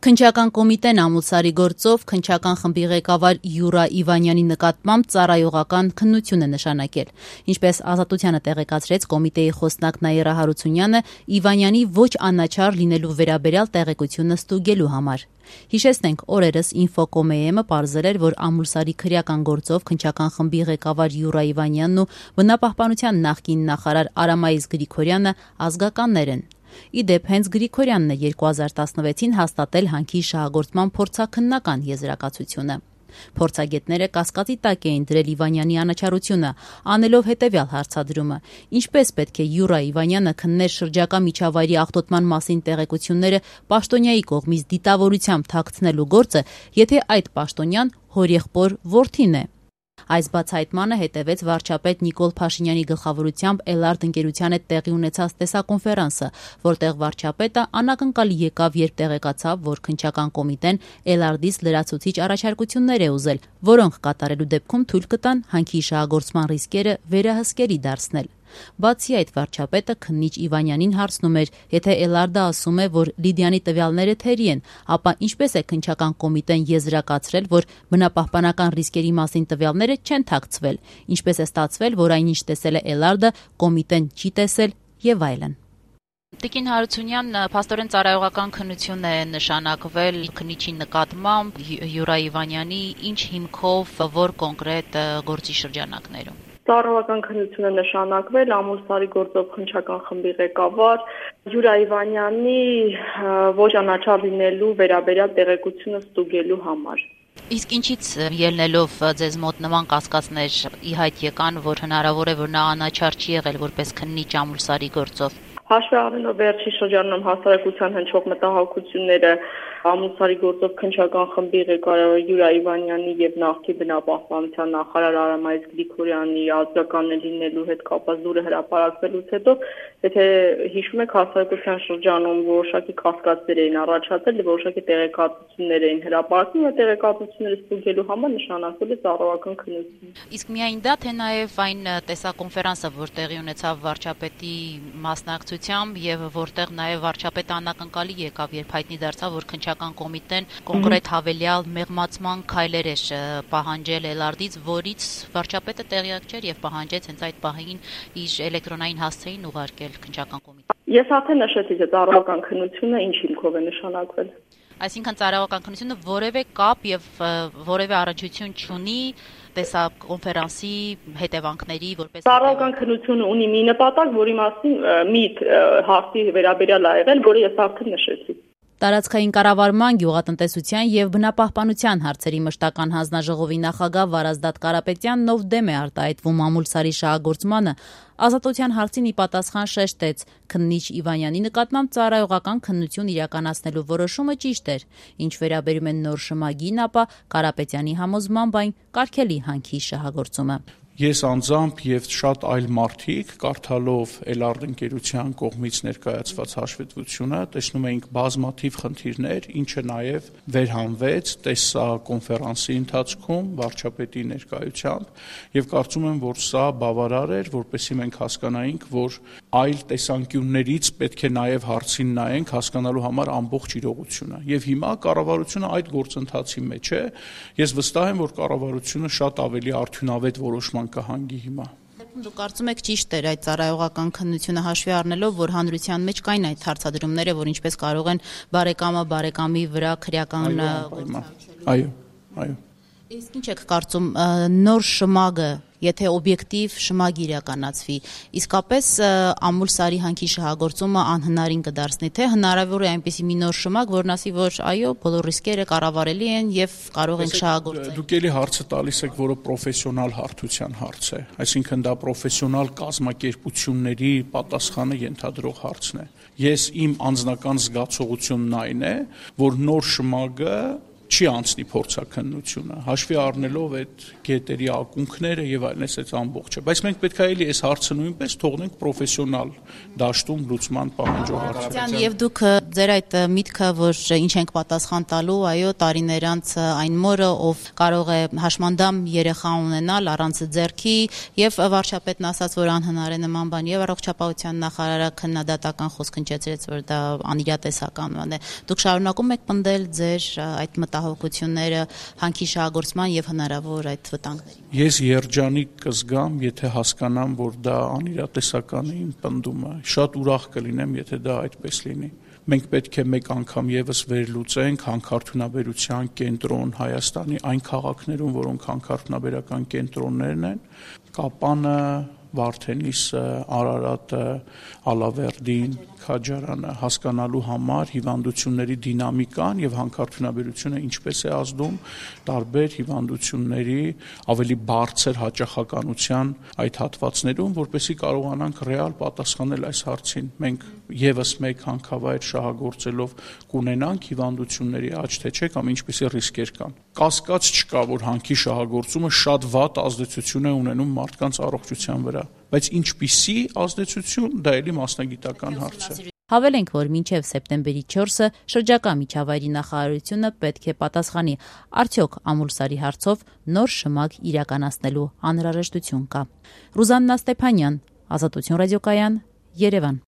Քննչական կոմիտեն ամուսարի գործով քննչական խմբի ղեկավար Յուրա Իվանյանի նկատմամբ ծառայողական քննություն է նշանակել։ Ինչպես Ազատությանը տեղեկացրեց կոմիտեի խոսնակ Նաիրա Հարությունյանը, Իվանյանի ոչ անաչառ լինելու վերաբերյալ տեղեկությունը ստուգելու համար։ Հիշեցնենք, օրերս Infocom-ը պարզել էր, որ ամուսարի քրեական գործով քննչական խմբի ղեկավար Յուրա Իվանյանն ու բնապահպանության նախկին նախարար Արամայիս Գրիգորյանը ազգականներ են։ Իդեպ հենց Գրիգորյանն է 2016-ին հաստատել հանքի շահագործման փորձաքննական եզրակացությունը։ Փորձագետները կասկածի տակ էին դրել Իվանյանի անաչառությունը, անելով հետևյալ հարցադրումը. ինչպես պետք է Յուրա Իվանյանը քններ շրջակա միջավայրի աղտոտման մասին տեղեկությունները պաշտոնյայի կողմից դիտավորությամբ թաքցնելու գործը, եթե այդ պաշտոնյան հորեղբոր որդին է։ Այս բացահայտմանը հետևեց վարչապետ Նիկոլ Փաշինյանի գլխավորությամբ Էլարդ ընկերության հետ տեղի ունեցած տեսակոնֆերանսը, որտեղ վարչապետը անակնկալի եկավ, երբ տեղեկացավ, որ քննչական կոմիտեն Էլարդից լրացուցիչ առաջարկություններ է ուզել, որոնք կատարելու դեպքում թույլ կտան հանքի շահագործման ռիսկերը վերահսկելի դարձնել։ Բացի այդ, վարչապետը քննիչ Իվանյանին հարցնում էր, եթե Էլարդը ասում է, որ Լիդիանի տվյալները թերի են, ապա ինչպես է քննչական կոմիտեն եզրակացրել, որ բնապահպանական ռիսկերի մասին տվյալները չեն թաքցվել, ինչպես է ստացվել, որ այնինչ տեսել է Էլարդը, կոմիտեն չի տեսել եւ այլն։ Տիկին Հարությունյան, փաստորեն ծառայողական քննություն է նշանակվել քննիչի նկատմամբ Յուրա Իվանյանի, ինչ հիմքով, որ կոնկրետ գործի շրջանակներում։ Ծառայողական քննություն է նշանակվել ամուսարի գործով քննչական խմբի ղեկավար Յուրա Իվանյանի ոչ անաչառ լինելու վերաբերյալ տեղեկությունը ստուգելու համար։ Իսկ ինչից ելնելով ձեզ մոտ նման կասկածներ ի հայտ եկան, որ հնարավոր է, որ նա անաչառ չի եղել որպես քննիչ ամուսարի գործով։ Հաշվի առնելով վերջի շրջանում հասարակության հնչող մտահոգությունները ամուսարի գործով քննչական խմբի ղեկավար Յուրա Իվանյանի եւ նախկին բնապահպանության նախարար Արամայիս Գրիգորյանի ազգականներ լինելու հետ կապված լուրը հրապարակվելուց հետո, եթե հիշում եք, հասարակության շրջանում որոշակի կասկածներ էին առաջացել, որոշակի տեղեկատվություններ էին հրապարակվում, եւ տեղեկատվությունները ստուգելու համար նշանակվել է ծառայողական քննություն։ Իսկ միայն դա, թե նաեւ այն տեսակոնֆերանսը, որ տեղի ունեցավ վարչապետի մասնակցությամբ եւ որտեղ նաեւ վարչապետը անակնկալի եկավ, երբ հայտնի դարձավ, որ քննչական կոմիտեն կոնկրետ հավելյալ մեղմացման քայլեր է պահանջել Էլարդից, որից վարչապետը տեղյակ չէր եւ պահանջեց հենց այդ պահին իր էլեկտրոնային հասցեին ուղարկել քննչական կոմիտեին։ Ես արդեն նշեցի, թե ծառայողական քննությունը ինչ հիմքով է նշանակվել։ Այսինքն ծառայողական քննությունը որևէ կապ եւ որևէ առնչություն չունի տեսակոնֆերանսի հետևանքների որպես ծառայողական քննությունը ունի մի նպատակ, որի մասին մի հարցի վերաբերյալ ա եղել, որը ես արդեն նշեցի։ Տարածքային կառավարման, գյուղատնտեսության եւ բնապահպանության հարցերի մշտական հանձնաժողովի նախագահ Վարազդատ Կարապետյանն ով դեմ է արտահայտվում ամուլսարի շահագործմանը, Ազատության հարցին ի պատասխան շեշտեց, քննիչ Իվանյանի նկատմամբ ծառայողական քննություն իրականացնելու որոշումը ճիշտ էր, ինչ վերաբերում են նոր շմագին, ապա Կարապետյանի համոզմամբ այն կարգելի հանքի շահագործումը։ Ես անձամբ եւ շատ այլ մարդիկ կարդալով Էլարդ ընկերության կողմից ներկայացված հաշվետվությունը տեսնում էինք բազմաթիվ խնդիրներ, ինչը նաեւ վերհանվեց տեսակոնֆերանսի ընթացքում վարչապետի ներկայությամբ եւ կարծում եմ, որ սա բավարար էր, որպեսզի մենք հասկանայինք, որ այլ տեսանկյուններից պետք է նաեւ հարցին նայենք հասկանալու համար ամբողջ իրողությունը։ Եվ հիմա կառավարությունը այդ գործընթացի մեջ է։ Ես վստահ եմ, որ կառավարությունը շատ ավելի արդյունավետ որոշման կհանգի հիմա։ Դուք կարծում եք ճիշտ էր այդ ծառայողական քննությունը հաշվի առնելով, որ հանրության մեջ կային այդ հարցադրումները, որ ինչպես կարող են բարեկամը բարեկամի վրա քրեական Այո։ Իսկ ինչ եք կարծում, նոր շմագը, եթե օբյեկտիվ շմագ իրականացվի, իսկապես ամուլսարի հանքի շահագործումը անհնարին կդարձնի, թե հնարավոր է այնպիսի մի նոր շմագ, որն ասի, որ այո, բոլոր ռիսկերը կառավարելի են եւ կարող ենք շահագործել։ Դուք էլի հարցը տալիս եք, որը պրոֆեսիոնալ հարթության հարց է, այսինքն դա պրոֆեսիոնալ կազմակերպությունների պատասխանը ենթադրող հարցն է։ Ես իմ անձնական զգացողությունն այն է, որ նոր շմագը չի չի անցնի փորձաքննությունը, հաշվի առնելով այդ գետերի ակունքները եւ այլն, այս ամբողջը։ Բայց մենք պետք է էլի այս հարցը նույնպես թողնենք պրոֆեսիոնալ դաշտում լուծման պահանջող հարցը։ Եվ դուք ձեր այդ միտքը, որ ինչ ենք պատասխան տալու, այո, տարիներ անց այն մորը, ով կարող է հաշմանդամ երեխա ունենալ առանց ձեռքի, եւ վարչապետն ասաց, որ անհնար է նման բան, եւ առողջապահության նախարարը քննադատական խոսք հնչեցրեց, որ դա անիրատեսական բան է։ Դուք շարունակում եք պնդել ձեր այդ մտահոգությունները հանքի շահագործման եւ հնարավոր այդ վտանգների։ Ես երջանիկ կզգամ, եթե հասկանամ, որ դա անիրատեսական է իմ պնդումը։ Շատ ուրախ կլինեմ, եթե դա այդպես լինի։ Մենք պետք է մեկ անգամ եւս վերլուծենք հանքարդյունաբերության կենտրոն Հայաստանի այն քաղաքներում, որոնք հանքարդյունաբերական կենտրոններն են, Կապանը, Վարդենիսը, Արարատը, Ալավերդին, Քաջարանը, հասկանալու համար հիվանդությունների դինամիկան եւ հանքարդյունաբերությունը ինչպես է ազդում տարբեր հիվանդությունների ավելի բարձր հաճախականության այդ հատվածներում, որպեսզի կարողանանք ռեալ պատասխանել այս հարցին։ Մենք եւս մեկ հանքավայր շահագործելով կունենանք հիվանդությունների աճ, թե չէ, կամ ինչպիսի ռիսկեր կան։ Կասկած չկա, որ հանքի շահագործումը շատ վատ ազդեցություն է ունենում մարդկանց առողջության վրա, բայց ինչպիսի ազդեցություն, դա էլի մասնագիտական հարց է։ Հավելենք, որ մինչև սեպտեմբերի 4-ը շրջակա միջավայրի նախարարությունը պետք է պատասխանի, արդյոք Ամուլսարի հարցով նոր շմակ իրականացնելու անհրաժեշտություն կա։ Ռուզաննա Ստեփանյան, Ազատություն ռադիոկայան, Երևան։